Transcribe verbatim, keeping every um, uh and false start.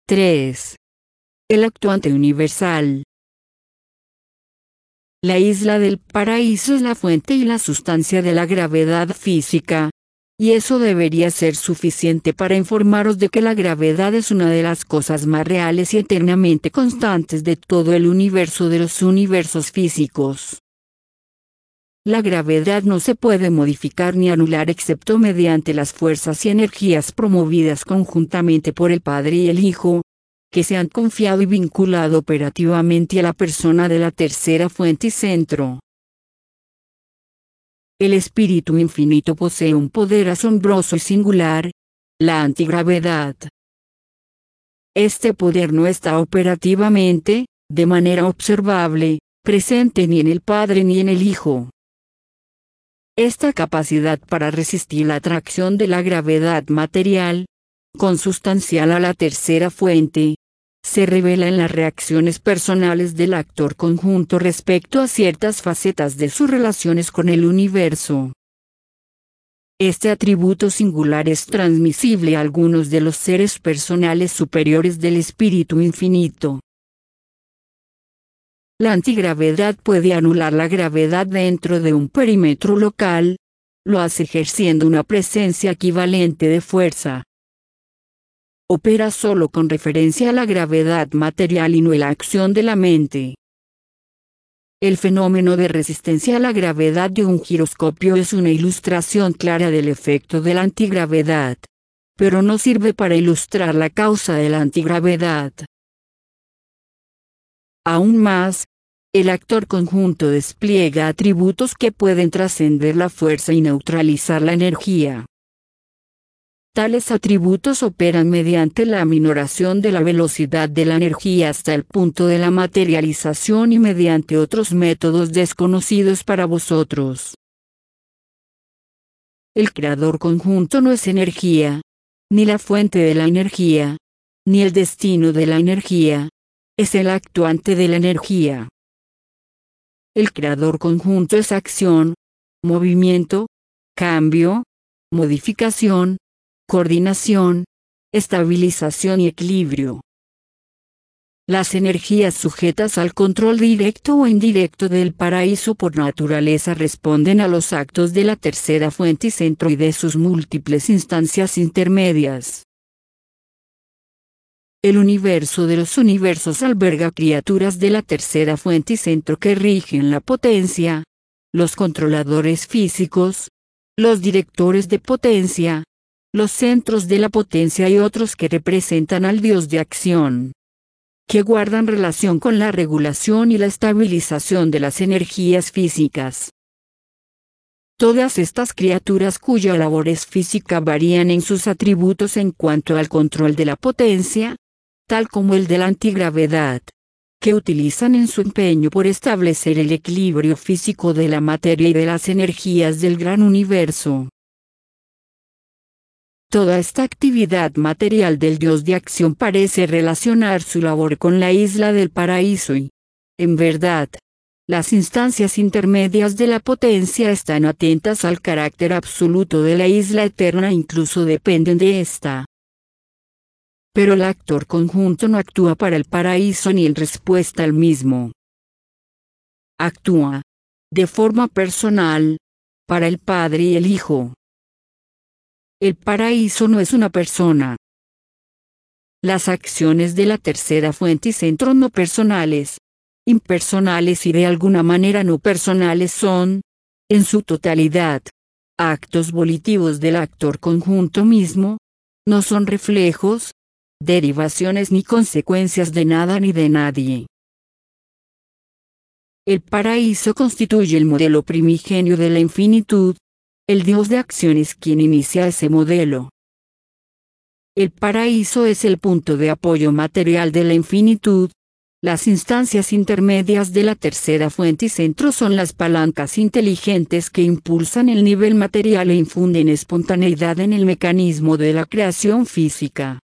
tres. El actuante universal. La isla del paraíso es la fuente y la sustancia de la gravedad física, y eso debería ser suficiente para informaros de que la gravedad es una de las cosas más reales y eternamente constantes de todo el universo de los universos físicos. La gravedad no se puede modificar ni anular excepto mediante las fuerzas y energías promovidas conjuntamente por el Padre y el Hijo, que se han confiado y vinculado operativamente a la persona de la tercera fuente y centro. El Espíritu Infinito posee un poder asombroso y singular, la antigravedad. Este poder no está operativamente, de manera observable, presente ni en el Padre ni en el Hijo. Esta capacidad para resistir la atracción de la gravedad material, consustancial a la tercera fuente, se revela en las reacciones personales del actor conjunto respecto a ciertas facetas de sus relaciones con el universo. Este atributo singular es transmisible a algunos de los seres personales superiores del Espíritu Infinito. La antigravedad puede anular la gravedad dentro de un perímetro local, lo hace ejerciendo una presencia equivalente de fuerza. Opera solo con referencia a la gravedad material y no a la acción de la mente. El fenómeno de resistencia a la gravedad de un giroscopio es una ilustración clara del efecto de la antigravedad, pero no sirve para ilustrar la causa de la antigravedad. Aún más, el actor conjunto despliega atributos que pueden trascender la fuerza y neutralizar la energía. Tales atributos operan mediante la aminoración de la velocidad de la energía hasta el punto de la materialización y mediante otros métodos desconocidos para vosotros. El creador conjunto no es energía, ni la fuente de la energía, ni el destino de la energía, es el actuante de la energía. El creador conjunto es acción, movimiento, cambio, modificación, coordinación, estabilización y equilibrio. Las energías sujetas al control directo o indirecto del paraíso por naturaleza responden a los actos de la tercera fuente y centro y de sus múltiples instancias intermedias. El universo de los universos alberga criaturas de la tercera fuente y centro que rigen la potencia, los controladores físicos, los directores de potencia, los centros de la potencia y otros que representan al Dios de acción, que guardan relación con la regulación y la estabilización de las energías físicas. Todas estas criaturas cuya labor es física varían en sus atributos en cuanto al control de la potencia, tal como el de la antigravedad, que utilizan en su empeño por establecer el equilibrio físico de la materia y de las energías del gran universo. Toda esta actividad material del Dios de acción parece relacionar su labor con la isla del paraíso y, en verdad, las instancias intermedias de la potencia están atentas al carácter absoluto de la isla eterna e incluso dependen de esta. Pero el actor conjunto no actúa para el paraíso ni en respuesta al mismo. Actúa, de forma personal, para el Padre y el Hijo. El paraíso no es una persona. Las acciones de la tercera fuente y centro no personales, impersonales y de alguna manera no personales son, en su totalidad, actos volitivos del actor conjunto mismo, no son reflejos, derivaciones ni consecuencias de nada ni de nadie. El paraíso constituye el modelo primigenio de la infinitud. El Dios de acción es quien inicia ese modelo. El paraíso es el punto de apoyo material de la infinitud. Las instancias intermedias de la tercera fuente y centro son las palancas inteligentes que impulsan el nivel material e infunden espontaneidad en el mecanismo de la creación física.